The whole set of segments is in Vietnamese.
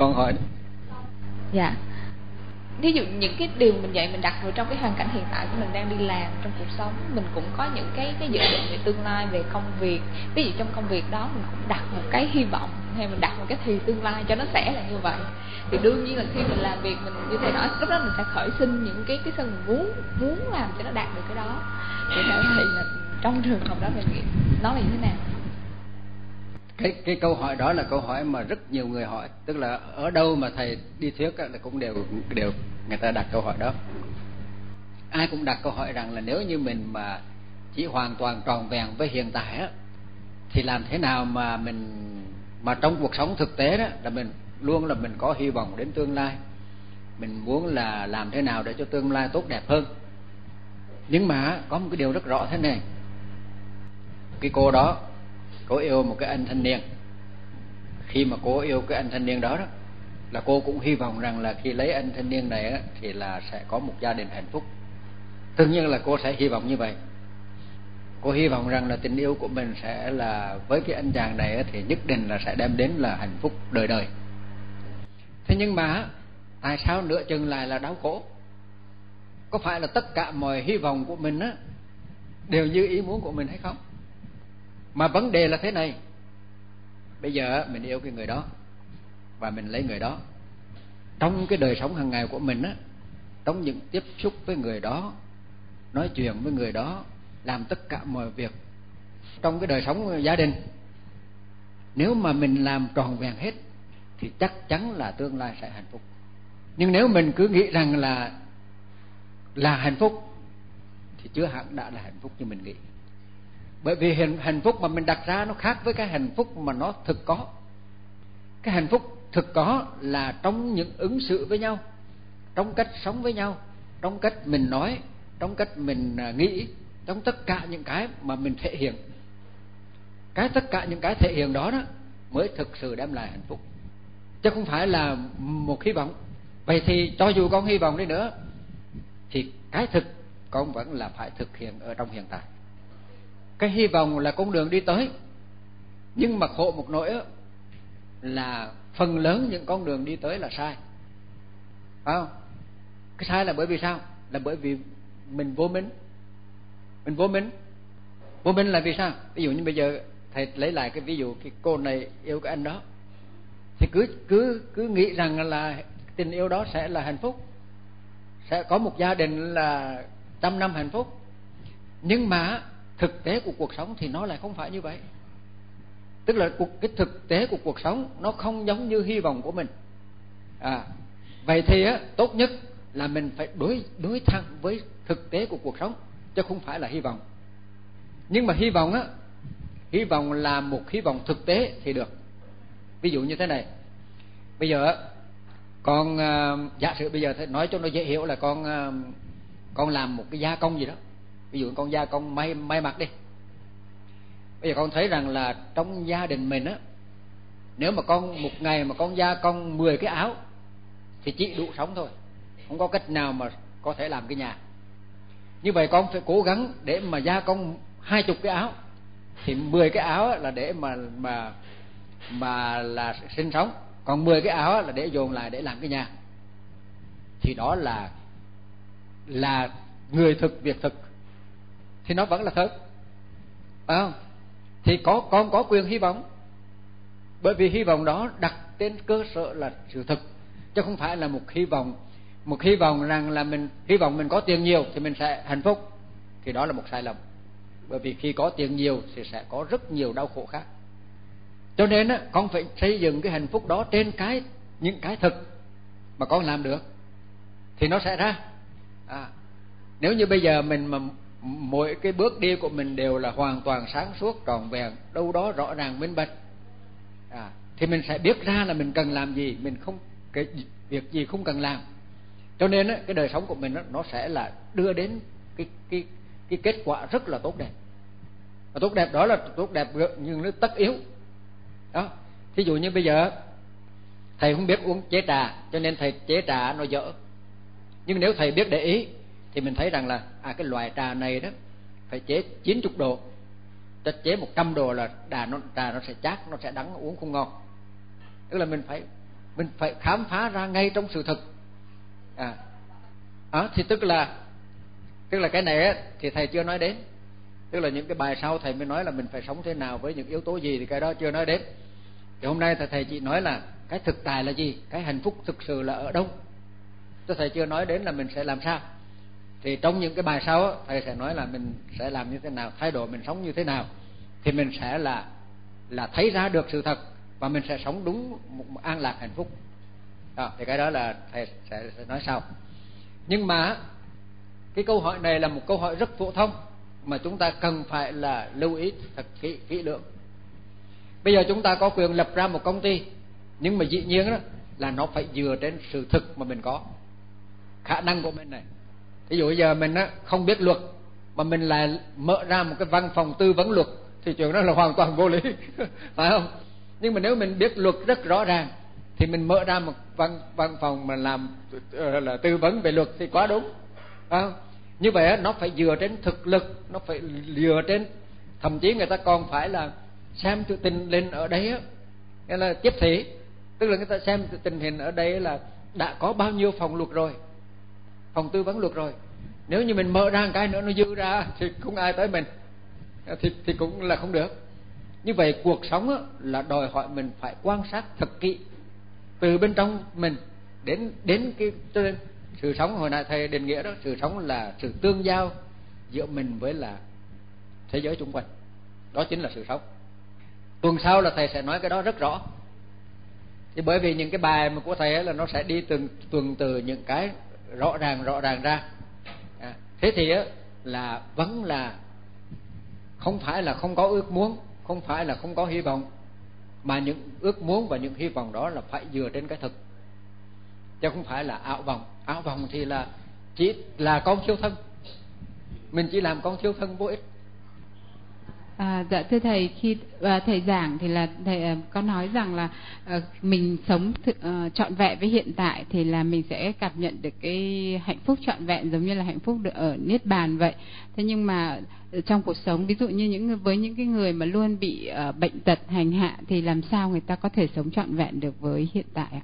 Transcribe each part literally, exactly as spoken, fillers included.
Con hỏi. Dạ. Ví dụ những cái điều mình dạy mình đặt vào trong cái hoàn cảnh hiện tại của mình đang đi làm trong cuộc sống, mình cũng có những cái cái dự định về tương lai, về công việc. Ví dụ trong công việc đó mình cũng đặt một cái hy vọng hay mình đặt một cái thì tương lai cho nó sẽ là như vậy. Thì đương nhiên là khi mình làm việc, mình như thầy nói, lúc đó mình sẽ khởi sinh những cái cái sân mình muốn muốn làm cho nó đạt được cái đó. Thì theo thầy là trong trường hợp đó mình nghĩ nó là như thế nào? Cái cái câu hỏi đó là câu hỏi mà rất nhiều người hỏi, tức là ở đâu mà thầy đi thuyết là cũng đều đều người ta đặt câu hỏi đó. Ai cũng đặt câu hỏi rằng là nếu như mình mà chỉ hoàn toàn tròn vẹn với hiện tại á, thì làm thế nào mà mình mà trong cuộc sống thực tế đó là mình luôn là mình có hy vọng đến tương lai, mình muốn là làm thế nào để cho tương lai tốt đẹp hơn. Nhưng mà có một cái điều rất rõ thế này, cái cô đó cô yêu một cái anh thanh niên. Khi mà cô yêu cái anh thanh niên đó đó là cô cũng hy vọng rằng là khi lấy anh thanh niên này á, thì là sẽ có một gia đình hạnh phúc. Tất nhiên là cô sẽ hy vọng như vậy. Cô hy vọng rằng là tình yêu của mình sẽ là với cái anh chàng này á, thì nhất định là sẽ đem đến là hạnh phúc đời đời. Thế nhưng mà tại sao nửa chừng lại là đau khổ? Có phải là tất cả mọi hy vọng của mình á đều như ý muốn của mình hay không? Mà vấn đề là thế này, bây giờ mình yêu cái người đó và mình lấy người đó. Trong cái đời sống hàng ngày của mình á, trong những tiếp xúc với người đó, nói chuyện với người đó, làm tất cả mọi việc trong cái đời sống gia đình, nếu mà mình làm tròn vẹn hết thì chắc chắn là tương lai sẽ hạnh phúc. Nhưng nếu mình cứ nghĩ rằng là là hạnh phúc thì chưa hẳn đã là hạnh phúc như mình nghĩ. Bởi vì hạnh phúc mà mình đặt ra nó khác với cái hạnh phúc mà nó thực có. Cái hạnh phúc thực có là trong những ứng xử với nhau, trong cách sống với nhau, trong cách mình nói, trong cách mình nghĩ, trong tất cả những cái mà mình thể hiện. Cái tất cả những cái thể hiện đó đó mới thực sự đem lại hạnh phúc, chứ không phải là một hy vọng. Vậy thì cho dù con hy vọng đi nữa thì cái thực con vẫn là phải thực hiện ở trong hiện tại. Cái hy vọng là con đường đi tới, nhưng mà khổ một nỗi là phần lớn những con đường đi tới là sai, phải không? Cái sai là bởi vì sao? Là bởi vì mình vô minh. Mình vô minh. Vô minh là vì sao? Ví dụ như bây giờ thầy lấy lại cái ví dụ cái cô này yêu cái anh đó, thì cứ cứ cứ nghĩ rằng là tình yêu đó sẽ là hạnh phúc, sẽ có một gia đình là trăm năm hạnh phúc. Nhưng mà thực tế của cuộc sống thì nó lại không phải như vậy. Tức là cuộc, cái thực tế của cuộc sống nó không giống như hy vọng của mình. À, vậy thì á, tốt nhất là mình phải đối đối thẳng với thực tế của cuộc sống, chứ không phải là hy vọng. Nhưng mà hy vọng á, hy vọng là một hy vọng thực tế thì được. Ví dụ như thế này, bây giờ á, con uh, giả sử bây giờ nói cho nó dễ hiểu là con uh, con làm một cái gia công gì đó. Ví dụ con gia công may may mặc đi. Bây giờ con thấy rằng là trong gia đình mình á, nếu mà con một ngày mà con gia công mười cái áo thì chỉ đủ sống thôi, không có cách nào mà có thể làm cái nhà. Như vậy con phải cố gắng để mà gia công hai chục cái áo, thì mười cái áo là để mà mà mà là sinh sống, còn mười cái áo là để dồn lại để làm cái nhà. Thì đó là là người thực việc thực, thì nó vẫn là thật, phải không? Thì có con có quyền hy vọng, bởi vì hy vọng đó đặt trên cơ sở là sự thực, chứ không phải là một hy vọng một hy vọng rằng là mình hy vọng mình có tiền nhiều thì mình sẽ hạnh phúc. Thì đó là một sai lầm, bởi vì khi có tiền nhiều thì sẽ có rất nhiều đau khổ khác. Cho nên á, con phải xây dựng cái hạnh phúc đó trên cái những cái thực mà con làm được thì nó sẽ ra. À, nếu như bây giờ mình mà mỗi cái bước đi của mình đều là hoàn toàn sáng suốt tròn vẹn, đâu đó rõ ràng minh bạch, à, thì mình sẽ biết ra là mình cần làm gì, mình không cái việc gì không cần làm. Cho nên á, cái đời sống của mình á, nó sẽ là đưa đến cái cái cái kết quả rất là tốt đẹp. Và tốt đẹp đó là tốt đẹp nhưng nó tất yếu. Đó, thí dụ như bây giờ thầy không biết uống chế trà, cho nên thầy chế trà nó dở. Nhưng nếu thầy biết để ý thì mình thấy rằng là à cái loại trà này đó phải chế chín mươi độ, cho chế một trăm độ là trà nó trà nó sẽ chát, nó sẽ đắng, uống không ngon. Tức là mình phải mình phải khám phá ra ngay trong sự thực. À, đó, thì tức là tức là cái này á, thì thầy chưa nói đến. Tức là những cái bài sau thầy mới nói là mình phải sống thế nào với những yếu tố gì, thì cái đó chưa nói đến. Thì hôm nay thầy, thầy chỉ nói là cái thực tại là gì, cái hạnh phúc thực sự là ở đâu. Chứ thầy chưa nói đến là mình sẽ làm sao. Thì trong những cái bài sau á, thầy sẽ nói là mình sẽ làm như thế nào, thái độ mình sống như thế nào, thì mình sẽ là là thấy ra được sự thật và mình sẽ sống đúng một, một an lạc hạnh phúc. Đó, thì cái đó là thầy sẽ, sẽ nói sau. Nhưng mà cái câu hỏi này là một câu hỏi rất phổ thông mà chúng ta cần phải là lưu ý thật kỹ, kỹ lưỡng. Bây giờ chúng ta có quyền lập ra một công ty, nhưng mà dĩ nhiên đó là nó phải dựa trên sự thực mà mình có, khả năng của mình này. Ví dụ bây giờ mình á, không biết luật mà mình lại mở ra một cái văn phòng tư vấn luật thì chuyện đó là hoàn toàn vô lý phải không? Nhưng mà nếu mình biết luật rất rõ ràng thì mình mở ra một văn văn phòng mà làm là tư vấn về luật thì quá đúng, phải không? Như vậy á, nó phải dựa trên thực lực, nó phải dựa trên, thậm chí người ta còn phải là xem tình hình ở đây á, nghĩa là tiếp thị, tức là người ta xem tình hình ở đây là đã có bao nhiêu phòng luật rồi, phòng tư vấn luật rồi. Nếu như mình mở ra một cái nữa nó dư ra thì không ai tới mình, thì thì cũng là không được. Như vậy cuộc sống á, là đòi hỏi mình phải quan sát thật kỹ từ bên trong mình đến đến cái trên sự sống. Hồi nãy thầy định nghĩa đó, sự sống là sự tương giao giữa mình với là thế giới xung quanh, đó chính là sự sống. Tuần sau là thầy sẽ nói cái đó rất rõ. Thì bởi vì những cái bài mà của thầy ấy là nó sẽ đi từng tuần từ những cái rõ ràng rõ ràng ra. À, thế thì á, là vẫn là không phải là không có ước muốn, không phải là không có hy vọng, mà những ước muốn và những hy vọng đó là phải dựa trên cái thực, chứ không phải là ảo vọng. Ảo vọng thì là chỉ là con thiêu thân, mình chỉ làm con thiêu thân vô ích. À, dạ thưa thầy, khi à, thầy giảng thì là thầy à, có nói rằng là à, mình sống thực, à, trọn vẹn với hiện tại thì là mình sẽ cảm nhận được cái hạnh phúc trọn vẹn giống như là hạnh phúc được ở niết bàn vậy. Thế nhưng mà trong cuộc sống, ví dụ như những với những cái người mà luôn bị à, bệnh tật hành hạ thì làm sao người ta có thể sống trọn vẹn được với hiện tại ạ?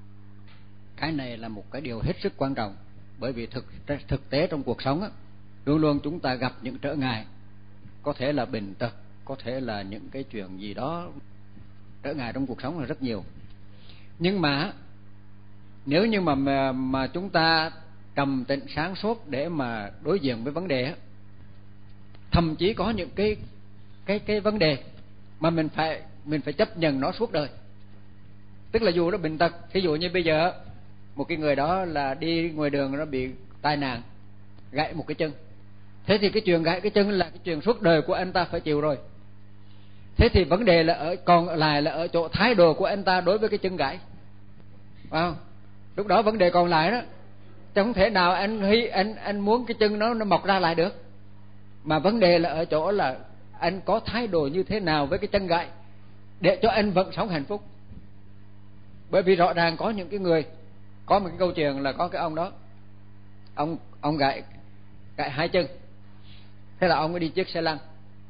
Cái này là một cái điều hết sức quan trọng, bởi vì thực thực tế trong cuộc sống á, luôn luôn chúng ta gặp những trở ngại, có thể là bệnh tật, có thể là những cái chuyện gì đó, trở ngại trong cuộc sống là rất nhiều. Nhưng mà nếu như mà mà, mà chúng ta trầm tĩnh sáng suốt để mà đối diện với vấn đề á, thậm chí có những cái cái cái vấn đề mà mình phải mình phải chấp nhận nó suốt đời. Tức là dù nó bệnh tật, ví dụ như bây giờ một cái người đó là đi ngoài đường nó bị tai nạn, gãy một cái chân. Thế thì cái chuyện gãy cái chân là cái chuyện suốt đời của anh ta phải chịu rồi. Thế thì vấn đề là ở còn lại là ở chỗ thái độ của anh ta đối với cái chân gãy, phải không? Lúc đó vấn đề còn lại đó, chứ không thể nào anh anh anh muốn cái chân nó nó mọc ra lại được. Mà vấn đề là ở chỗ là anh có thái độ như thế nào với cái chân gãy để cho anh vẫn sống hạnh phúc. Bởi vì rõ ràng có những cái người, có một cái câu chuyện là có cái ông đó, ông ông gãy gãy hai chân. Thế là ông ấy đi chiếc xe lăn,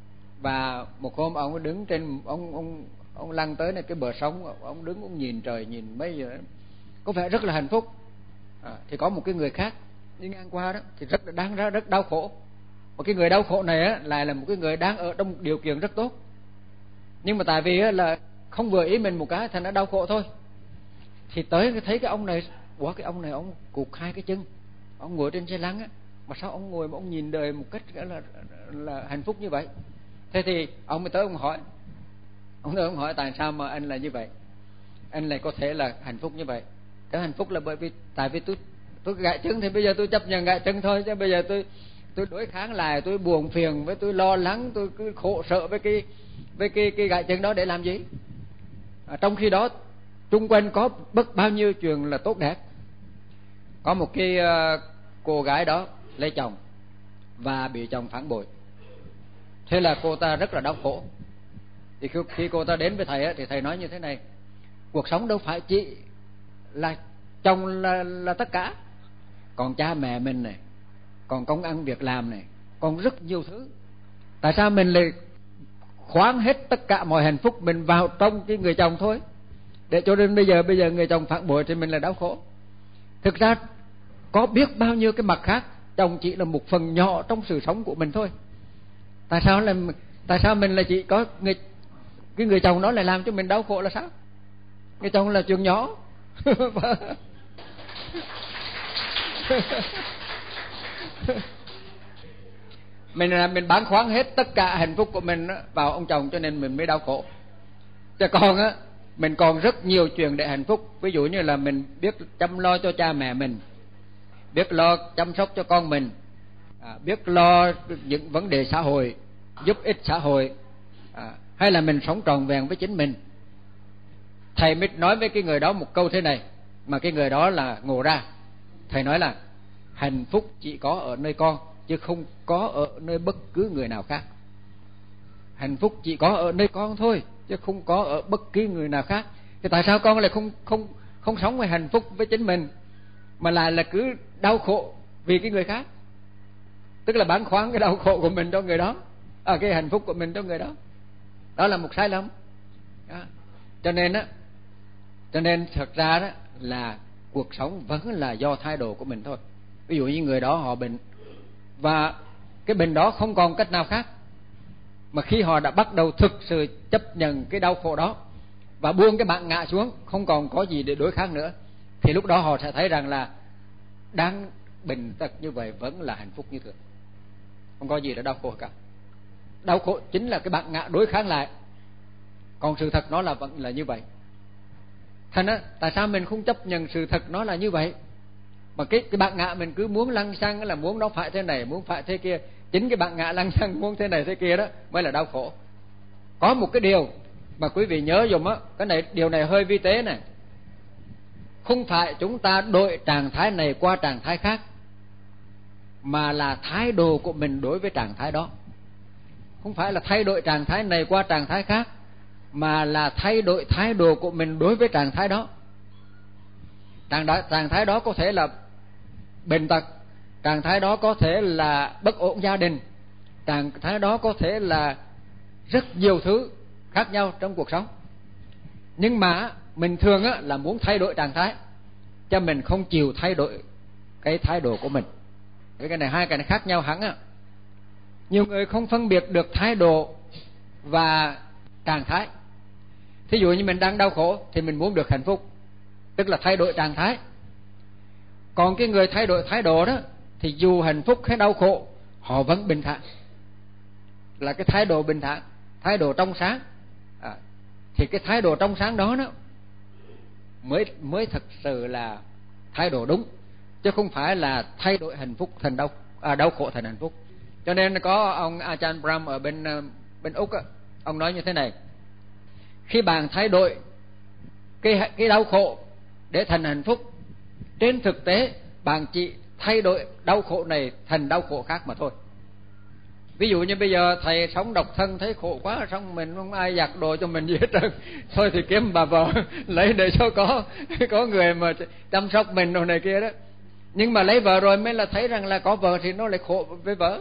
và một hôm ông ấy đứng trên ông ông ông lăn tới này cái bờ sông, ông đứng ông nhìn trời nhìn mấy giờ có vẻ rất là hạnh phúc. À, thì có một cái người khác đi ngang qua đó thì rất là đang ra rất đau khổ. Một cái người đau khổ này á, lại là một cái người đang ở trong điều kiện rất tốt, nhưng mà tại vì á, là không vừa ý mình một cái thành nó đau khổ thôi. Thì tới thấy cái ông này, ủa cái ông này ông cụt hai cái chân, ông ngồi trên xe lăn á, mà sao ông ngồi mà ông nhìn đời một cách là, là, là hạnh phúc như vậy. Thế thì ông mới tới ông hỏi, ông tới ông hỏi tại sao mà anh là như vậy, anh lại có thể là hạnh phúc như vậy. Cái hạnh phúc là bởi vì tại vì tôi tôi gãy chân thì bây giờ tôi chấp nhận gãy chân thôi, chứ bây giờ tôi tôi đối kháng lại, tôi buồn phiền với, tôi lo lắng, tôi cứ khổ sợ với cái với cái cái gãy chân đó để làm gì? À, trong khi đó xung quanh có bất bao nhiêu chuyện là tốt đẹp. Có một cái uh, cô gái đó lấy chồng và bị chồng phản bội. Thế là cô ta rất là đau khổ. Thì khi cô ta đến với thầy á, thì thầy nói như thế này: cuộc sống đâu phải chỉ là chồng là, là tất cả, còn cha mẹ mình này, còn công ăn việc làm này, còn rất nhiều thứ. Tại sao mình lại khoáng hết tất cả mọi hạnh phúc mình vào trong cái người chồng thôi, Để cho nên bây giờ bây giờ người chồng phản bội thì mình là đau khổ. Thực ra có biết bao nhiêu cái mặt khác, chồng chỉ là một phần nhỏ trong sự sống của mình thôi. Tại sao là tại sao mình là chỉ có người cái người chồng đó lại làm cho mình đau khổ là sao? Người chồng là chuyện nhỏ. Mình là mình bán khoáng hết tất cả hạnh phúc của mình vào ông chồng, cho nên mình mới đau khổ. Chứ còn á, mình còn rất nhiều chuyện để hạnh phúc. Ví dụ như là mình biết chăm lo cho cha mẹ mình, biết lo chăm sóc cho con mình, à, biết lo những vấn đề xã hội, giúp ích xã hội, à, hay là mình sống trọn vẹn với chính mình. Thầy mới nói với cái người đó một câu thế này, mà cái người đó là ngộ ra. Thầy nói là hạnh phúc chỉ có ở nơi con, chứ không có ở nơi bất cứ người nào khác. Hạnh phúc chỉ có ở nơi con thôi, chứ không có ở bất cứ người nào khác. Thì tại sao con lại không không không sống với hạnh phúc với chính mình, mà lại là cứ đau khổ vì cái người khác? Tức là bán khoáng cái đau khổ của mình cho người đó, à, cái hạnh phúc của mình cho người đó. Đó là một sai lầm. Đó. Cho nên á, cho nên thật ra đó là cuộc sống vẫn là do thái độ của mình thôi. Ví dụ như người đó họ bệnh, và cái bệnh đó không còn cách nào khác, mà khi họ đã bắt đầu thực sự chấp nhận cái đau khổ đó và buông cái bản ngã xuống, không còn có gì để đối kháng nữa, thì lúc đó họ sẽ thấy rằng là đang bệnh tật như vậy vẫn là hạnh phúc như thường, không có gì để đau khổ cả. Đau khổ chính là cái bản ngã đối kháng lại, còn sự thật nó là vẫn là như vậy. Thành á, tại sao mình không chấp nhận sự thật nó là như vậy, mà cái cái bản ngã mình cứ muốn lăng xăng là muốn nó phải thế này, muốn phải thế kia. Chính cái bản ngã lăng xăng muốn thế này thế kia đó mới là đau khổ. Có một cái điều mà quý vị nhớ dùm á, cái này điều này hơi vi tế này. Không phải chúng ta đổi trạng thái này qua trạng thái khác, mà là thái độ của mình đối với trạng thái đó. Không phải là thay đổi trạng thái này qua trạng thái khác, mà là thay đổi thái độ của mình đối với trạng thái đó. Trạng, đó, trạng thái đó có thể là bệnh tật, trạng thái đó có thể là bất ổn gia đình, trạng thái đó có thể là rất nhiều thứ khác nhau trong cuộc sống. Nhưng mà mình thường á, là muốn thay đổi trạng thái, cho mình không chịu thay đổi cái thái độ của mình. Cái này hai cái này khác nhau hẳn á. Nhiều người không phân biệt được thái độ và trạng thái. Thí dụ như mình đang đau khổ thì mình muốn được hạnh phúc, tức là thay đổi trạng thái. Còn cái người thay đổi thái độ đó thì dù hạnh phúc hay đau khổ họ vẫn bình thản, là cái thái độ bình thản, thái độ trong sáng. À, thì cái thái độ trong sáng đó, đó mới mới thật sự là thái độ đúng, chứ không phải là thay đổi hạnh phúc thành đau à, đau khổ thành hạnh phúc. Cho nên có ông Ajahn Brahm ở bên bên Úc á, ông nói như thế này: khi bạn thay đổi cái cái đau khổ để thành hạnh phúc, trên thực tế bạn chỉ thay đổi đau khổ này thành đau khổ khác mà thôi. Ví dụ như bây giờ thầy sống độc thân thấy khổ quá, xong mình không ai giặt đồ cho mình gì hết trơn, thôi thì kiếm bà vợ lấy để cho có có người mà chăm sóc mình đồ này kia đó. Nhưng mà lấy vợ rồi mới là thấy rằng là có vợ thì nó lại khổ với vợ.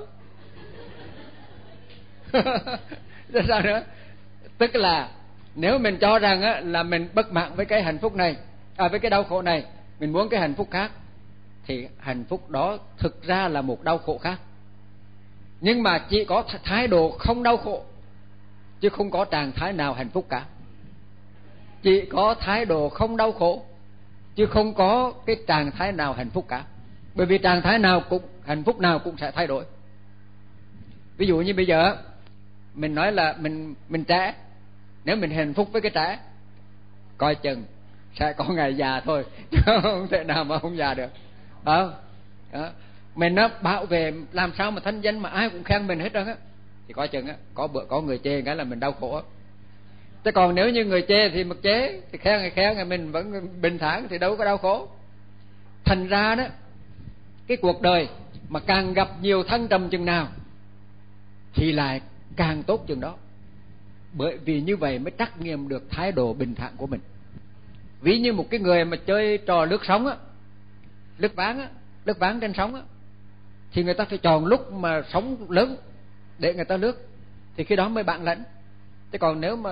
Sao nữa? Tức là nếu mình cho rằng á, là mình bất mãn với cái hạnh phúc này, à, với cái đau khổ này, mình muốn cái hạnh phúc khác, thì hạnh phúc đó thực ra là một đau khổ khác. Nhưng mà chỉ có thái độ không đau khổ, chứ không có trạng thái nào hạnh phúc cả. Chỉ có thái độ không đau khổ, chứ không có cái trạng thái nào hạnh phúc cả. Bởi vì trạng thái nào cũng, hạnh phúc nào cũng sẽ thay đổi. Ví dụ như bây giờ mình nói là mình mình trẻ, nếu mình hạnh phúc với cái trẻ, coi chừng sẽ có ngày già thôi, chứ không thể nào mà không già được. Đó. Đó. Mình nó bảo vệ làm sao mà thanh danh mà ai cũng khen mình hết trơn á, thì coi chừng á, có bữa có người chê cái là mình đau khổ á. Chứ còn nếu như người chê thì mặc chế, thì khen người khen người mình vẫn bình thản thì đâu có đau khổ. Thành ra đó, cái cuộc đời mà càng gặp nhiều thăng trầm chừng nào thì lại càng tốt chừng đó. Bởi vì như vậy mới trắc nghiệm được thái độ bình thản của mình. Ví như một cái người mà chơi trò lướt sóng á, lướt ván á, lướt ván trên sóng á, thì người ta phải chọn lúc mà sóng lớn để người ta lướt, thì khi đó mới bản lãnh. Chứ còn nếu mà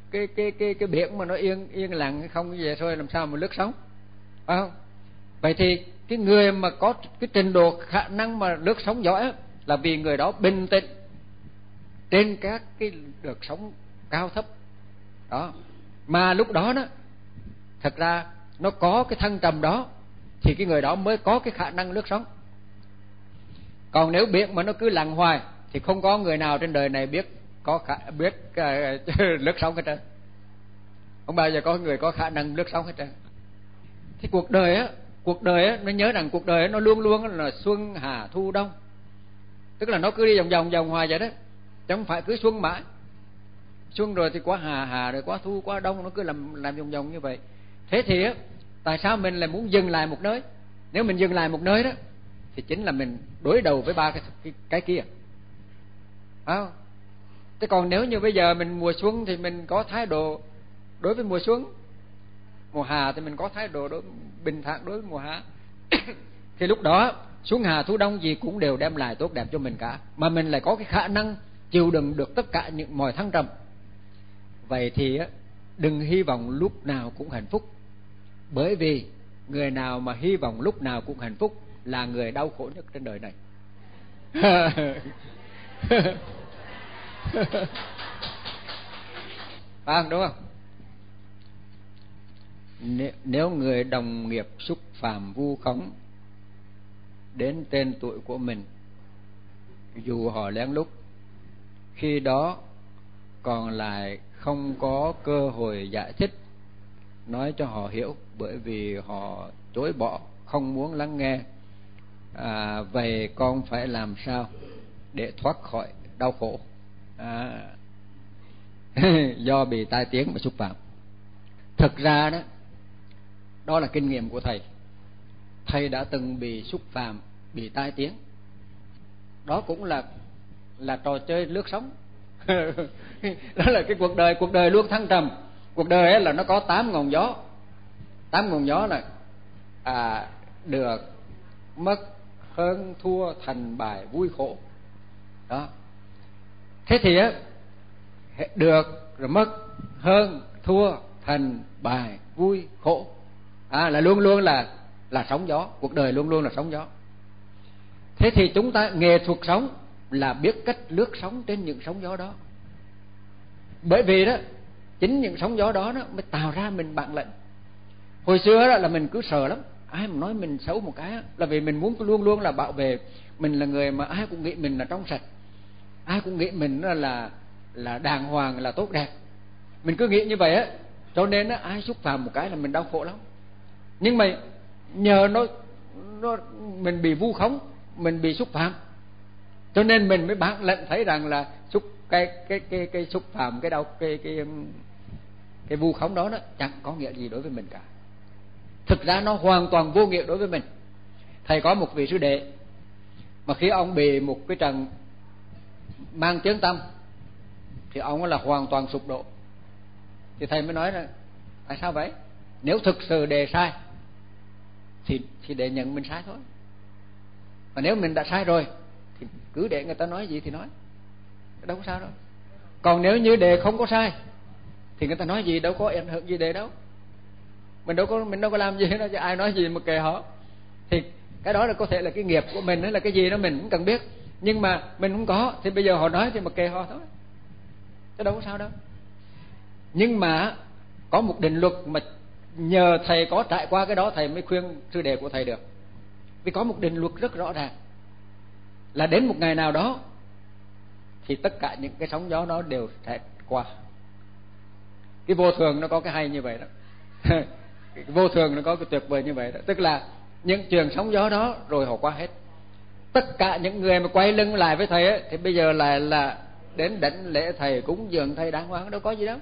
cái cái cái cái biển mà nó yên yên lặng không về thôi làm sao mà lướt sóng, phải không? Vậy thì cái người mà có cái trình độ khả năng mà lướt sóng giỏi là vì người đó bình tĩnh trên các cái đợt sóng cao thấp đó, mà lúc đó đó thật ra nó có cái thăng trầm đó thì cái người đó mới có cái khả năng lướt sóng. Còn nếu biển mà nó cứ lặng hoài thì không có người nào trên đời này biết có khả, biết uh, lướt sóng hết trơn, không bao giờ có người có khả năng lướt sóng hết trơn. Thì cuộc đời á, cuộc đời á, nó nhớ rằng cuộc đời á, nó luôn luôn là xuân hạ thu đông, tức là nó cứ đi vòng vòng vòng hoài vậy đó, chứ không phải cứ xuân mãi. Xuân rồi thì qua hà, hà rồi qua thu, qua đông, nó cứ làm làm vòng vòng như vậy. Thế thì á, tại sao mình lại muốn dừng lại một nơi? Nếu mình dừng lại một nơi đó thì chính là mình đối đầu với ba cái cái, cái kia, phải không? Thế còn nếu như bây giờ mình mùa xuân thì mình có thái độ đối với mùa xuân, mùa hạ thì mình có thái độ đối bình thản đối với mùa hạ thì lúc đó xuân hạ thu đông gì cũng đều đem lại tốt đẹp cho mình cả, mà mình lại có cái khả năng chịu đựng được tất cả những mọi thăng trầm. Vậy thì á, đừng hy vọng lúc nào cũng hạnh phúc, bởi vì người nào mà hy vọng lúc nào cũng hạnh phúc là người đau khổ nhất trên đời này. Phải không, đúng không? Nếu người đồng nghiệp xúc phạm vu khống đến tên tuổi của mình, dù họ lén lút, khi đó còn lại không có cơ hội giải thích, nói cho họ hiểu, bởi vì họ chối bỏ, không muốn lắng nghe. À, vậy con phải làm sao để thoát khỏi đau khổ à, do bị tai tiếng mà xúc phạm? Thực ra đó, đó là kinh nghiệm của thầy. Thầy đã từng bị xúc phạm, bị tai tiếng. Đó cũng là là trò chơi lướt sóng. Đó là cái cuộc đời, cuộc đời luôn thăng trầm. Cuộc đời ấy là nó có tám ngọn gió. Tám ngọn gió là à, được, mất, hơn, thua, thành, bại, vui, khổ. Đó. Thế thì á, được rồi mất, hơn, thua, thành, bại, vui, khổ, à, là luôn luôn là là sóng gió. Cuộc đời luôn luôn là sóng gió. Thế thì chúng ta nghệ thuật sống là biết cách lướt sóng trên những sóng gió đó. Bởi vì đó, chính những sóng gió đó, đó mới tạo ra mình bản lĩnh. Hồi xưa đó là mình cứ sợ lắm, ai mà nói mình xấu một cái đó, là vì mình muốn luôn luôn là bảo vệ mình, là người mà ai cũng nghĩ mình là trong sạch, ai cũng nghĩ mình là là đàng hoàng, là tốt đẹp. Mình cứ nghĩ như vậy á, cho nên á, ai xúc phạm một cái là mình đau khổ lắm. Nhưng mà nhờ nó, nó mình bị vu khống, mình bị xúc phạm, cho nên mình mới bản lĩnh thấy rằng là xúc cái cái cái cái xúc phạm, cái đau cái cái cái, cái vu khống đó, đó chẳng có nghĩa gì đối với mình cả. Thực ra nó hoàn toàn vô nghĩa đối với mình. Thầy có một vị sư đệ mà khi ông bị một cái trận mang tiếng tâm thì ông là hoàn toàn sụp đổ. Thì thầy mới nói là tại sao vậy? Nếu thực sự đề sai thì thì để nhận mình sai thôi. Và nếu mình đã sai rồi thì cứ để người ta nói gì thì nói, đâu có sao đâu. Còn nếu như đề không có sai thì người ta nói gì đâu có ảnh hưởng gì đề đâu. Mình đâu có mình đâu có làm gì đâu, chứ ai nói gì mà kệ họ. Thì cái đó là có thể là cái nghiệp của mình hay là cái gì đó mình cũng cần biết. Nhưng mà mình không có thì bây giờ họ nói thì mà kệ họ thôi, chứ đâu có sao đâu. Nhưng mà có một định luật mà nhờ thầy có trải qua cái đó thầy mới khuyên sư đệ của thầy được. Vì có một định luật rất rõ ràng là đến một ngày nào đó thì tất cả những cái sóng gió đó đều sẽ qua. Cái vô thường nó có cái hay như vậy đó. Cái vô thường nó có cái tuyệt vời như vậy đó. Tức là những trường sóng gió đó rồi họ qua hết. Tất cả những người mà quay lưng lại với thầy ấy, thì bây giờ lại là đến đảnh lễ thầy, cúng dường thầy đàng hoàng, đâu có gì đâu.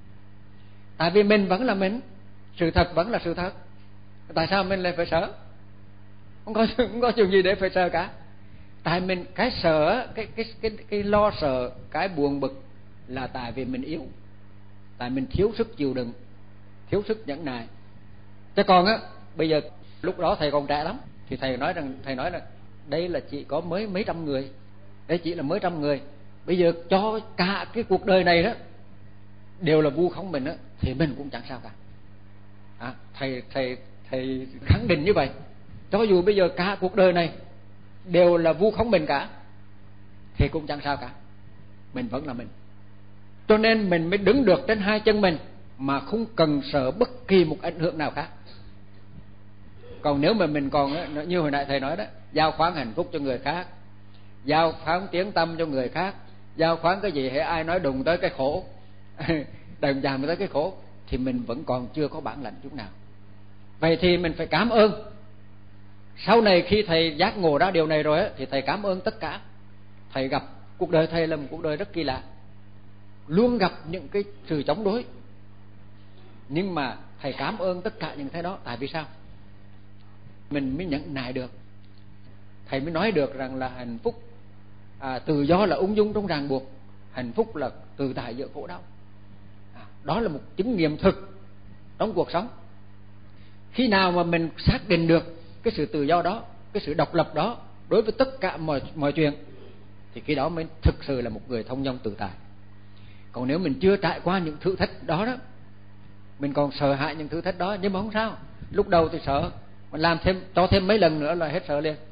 Tại vì mình vẫn là mình, sự thật vẫn là sự thật. Tại sao mình lại phải sợ? Không có không có chuyện gì để phải sợ cả. Tại mình cái sợ, cái cái cái cái lo sợ, cái buồn bực là tại vì mình yếu, tại mình thiếu sức chịu đựng, thiếu sức nhẫn nại. Chứ còn á, bây giờ lúc đó thầy còn trẻ lắm thì thầy nói rằng thầy nói là đây là chỉ có mới mấy trăm người, đây chỉ là mấy trăm người. Bây giờ cho cả cái cuộc đời này đó đều là vu khống mình á, thì mình cũng chẳng sao cả. À, thầy thầy thầy khẳng định như vậy. Cho dù bây giờ cả cuộc đời này đều là vu khống mình cả, thì cũng chẳng sao cả, mình vẫn là mình. Cho nên mình mới đứng được trên hai chân mình mà không cần sợ bất kỳ một ảnh hưởng nào khác. Còn nếu mà mình còn như hồi nãy thầy nói đó, giao khoán hạnh phúc cho người khác, giao khoán tiếng tâm cho người khác, giao khoán cái gì hễ ai nói đùng tới cái khổ, đừng dàm tới cái khổ, thì mình vẫn còn chưa có bản lĩnh chút nào. Vậy thì mình phải cảm ơn. Sau này khi thầy giác ngộ ra điều này rồi á, thì thầy cảm ơn tất cả. Thầy gặp cuộc đời thầy là một cuộc đời rất kỳ lạ, luôn gặp những cái sự chống đối, nhưng mà thầy cảm ơn tất cả những cái đó. Tại vì sao? Mình mới nhận nại được. Thầy mới nói được rằng là hạnh phúc, à, tự do là ung dung trong ràng buộc, hạnh phúc là tự tại giữa khổ đau. À, đó là một chứng nghiệm thực trong cuộc sống. Khi nào mà mình xác định được cái sự tự do đó, cái sự độc lập đó đối với tất cả mọi mọi chuyện, thì khi đó mới thực sự là một người thông dong tự tại. Còn nếu mình chưa trải qua những thử thách đó đó, mình còn sợ hãi những thử thách đó, nhưng mà không sao. Lúc đầu thì sợ, mình làm thêm cho thêm mấy lần nữa là hết sợ liền.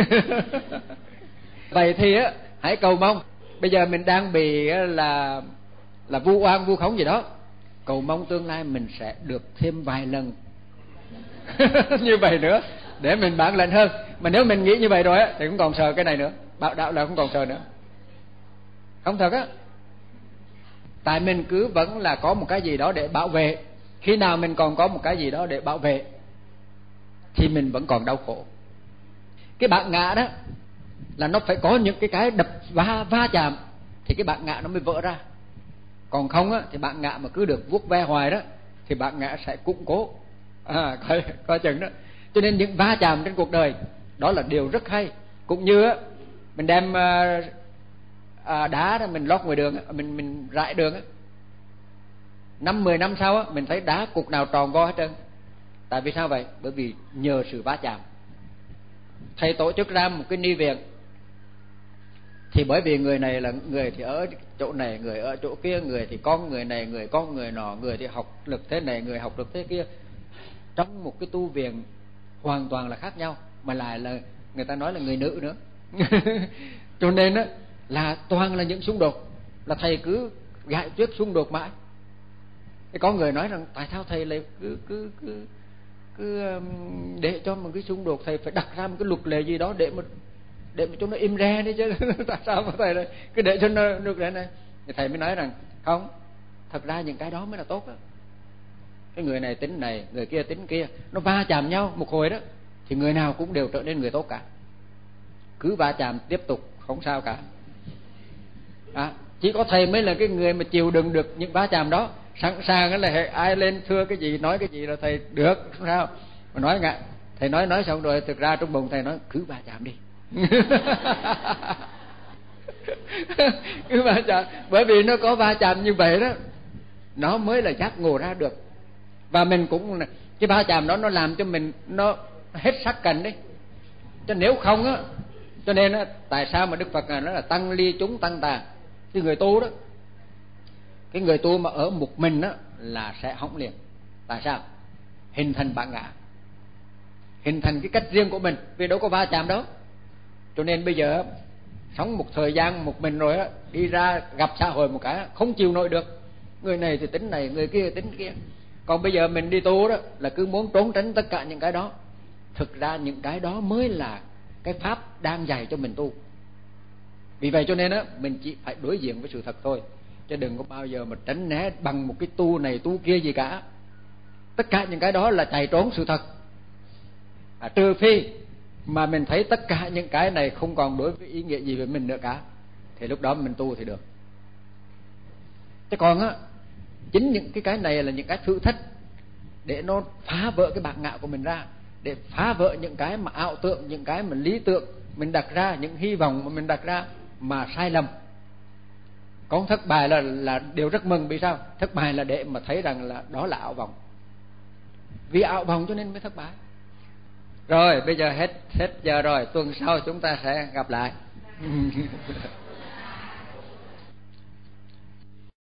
Vậy thì á, hãy cầu mong. Bây giờ mình đang bị là là vu oan vu khống gì đó, cầu mong tương lai mình sẽ được thêm vài lần như vậy nữa để mình bản lĩnh hơn. Mà nếu mình nghĩ như vậy rồi á, thì cũng còn sợ cái này nữa. Bạo đạo là không còn sợ nữa. Không thật á. Tại mình cứ vẫn là có một cái gì đó để bảo vệ. Khi nào mình còn có một cái gì đó để bảo vệ thì mình vẫn còn đau khổ. Cái bản ngã đó là nó phải có những cái cái đập va va chạm thì cái bản ngã nó mới vỡ ra. Còn không á, thì bản ngã mà cứ được vuốt ve hoài đó thì bản ngã sẽ củng cố. À, coi, coi chừng đó. Cho nên những va chạm trên cuộc đời đó là điều rất hay. Cũng như á, mình đem à, à, đá đó mình lót ngoài đường, mình mình rải đường á, năm mười năm sau á, mình thấy đá cục nào tròn vo hết trơn. Tại vì sao vậy? Bởi vì nhờ sự va chạm. Thầy tổ chức ra một cái ni viện, thì bởi vì người này là người thì ở chỗ này, người ở chỗ kia, người thì con người này, người con người nọ, người thì học lực thế này, người học lực thế kia, trong một cái tu viện hoàn toàn là khác nhau, mà lại là người ta nói là người nữ nữa. Cho nên á, là toàn là những xung đột, là thầy cứ gãi tuyết xung đột mãi. Thì có người nói rằng tại sao thầy lại cứ cứ cứ cứ để cho một cái xung đột, thầy phải đặt ra một cái luật lệ gì đó để mà để mà cho nó im re đi chứ. Tại sao mà thầy lại cứ để cho nó được lệ này? Thì thầy mới nói rằng không, thật ra những cái đó mới là tốt đó. Cái người này tính này, người kia tính kia, nó va chạm nhau một hồi đó thì người nào cũng đều trở nên người tốt cả. Cứ va chạm tiếp tục không sao cả. À, chỉ có thầy mới là cái người mà chịu đựng được những va chạm đó, sẵn sàng là ai lên thưa cái gì nói cái gì là thầy được, không sao. Mà nói ngại, thầy nói nói xong rồi thực ra trong bụng thầy nói cứ va chạm đi. Cứ va chạm, bởi vì nó có va chạm như vậy đó, nó mới là giác ngộ ra được. Và mình cũng, cái va chạm đó nó làm cho mình nó hết sắc cần đấy. Cho nếu không á, cho nên á, tại sao mà Đức Phật nói là tăng ly chúng tăng tà. Cái người tu đó, cái người tu mà ở một mình á là sẽ hỏng liền. Tại sao? Hình thành bản ngã, hình thành cái cách riêng của mình, vì đâu có va chạm đâu. Cho nên bây giờ sống một thời gian một mình rồi á, đi ra gặp xã hội một cái không chịu nổi được. Người này thì tính này, người kia thì tính kia. Còn bây giờ mình đi tu đó là cứ muốn trốn tránh tất cả những cái đó. Thực ra những cái đó mới là cái pháp đang dạy cho mình tu. Vì vậy cho nên á, mình chỉ phải đối diện với sự thật thôi, chứ đừng có bao giờ mà tránh né bằng một cái tu này tu kia gì cả. Tất cả những cái đó là chạy trốn sự thật. À, trừ phi mà mình thấy tất cả những cái này không còn đối với ý nghĩa gì với mình nữa cả, thì lúc đó mình tu thì được. Chứ còn á, chính những cái cái này là những cái thử thách để nó phá vỡ cái bản ngã của mình ra, để phá vỡ những cái mà ảo tưởng, những cái mà lý tưởng mình đặt ra, những hy vọng mà mình đặt ra mà sai lầm. Còn thất bại là là điều rất mừng. Vì sao? Thất bại là để mà thấy rằng là đó là ảo vọng. Vì ảo vọng cho nên mới thất bại. Rồi bây giờ hết hết giờ rồi, tuần sau chúng ta sẽ gặp lại.